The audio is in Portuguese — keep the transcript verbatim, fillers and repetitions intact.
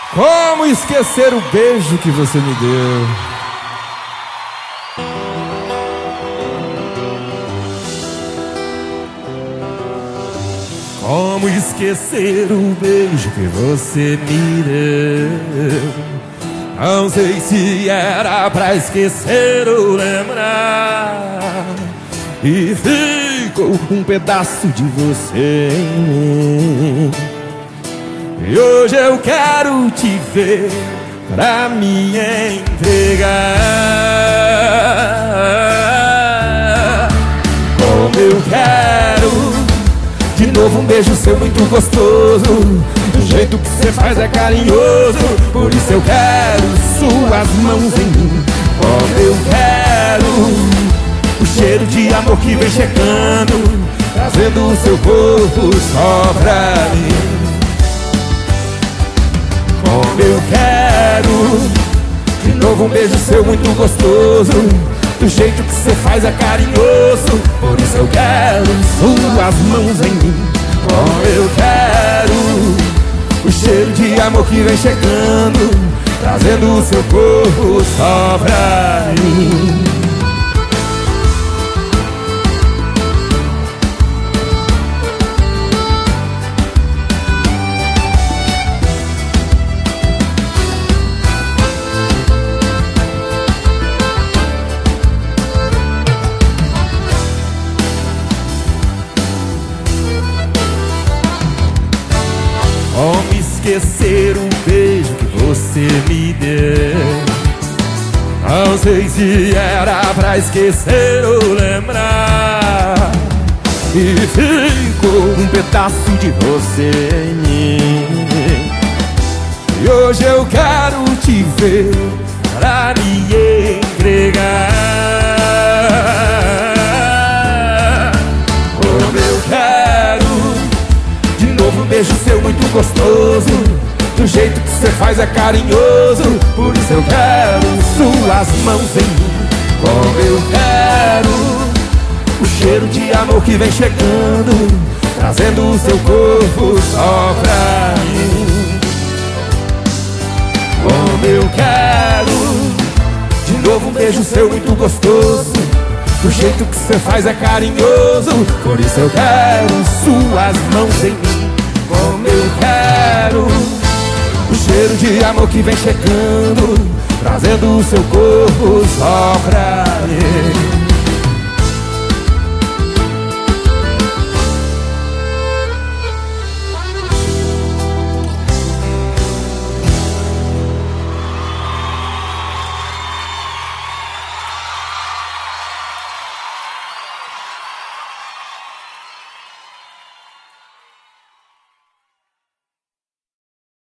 Como esquecer o beijo que você me deu? Como esquecer o beijo que você me deu? Não sei se era pra esquecer ou lembrar, e ficou um pedaço de você em mim. E hoje eu quero te ver pra me entregar. Como eu quero de novo um beijo seu muito gostoso. Do jeito que você faz é carinhoso. Por isso eu quero suas mãos em mim. Como eu quero o cheiro de amor que vem chegando, trazendo o seu corpo só pra mim. Como eu quero de novo um beijo seu muito gostoso. Do jeito que você faz é carinhoso. Por isso eu quero suas mãos em mim. Como eu quero o cheiro de amor que vem chegando, trazendo o seu corpo só pra mim. Como esquecer o beijo que você me deu? Não sei se era pra esquecer ou lembrar, e ficou um pedaço de você em mim. E hoje eu quero te ver pra me entregar. Como eu quero de novo um beijo seu muito gostoso. Do jeito que você faz é carinhoso. Por isso eu quero suas mãos em mim. Como eu quero o cheiro de amor que vem chegando, trazendo o seu corpo só pra mim. Como eu quero de novo um beijo seu muito gostoso. Do jeito que você faz é carinhoso. Por isso eu quero suas mãos em mim. Como eu quero o cheiro de amor que vem chegando, trazendo o seu corpo só pra mim.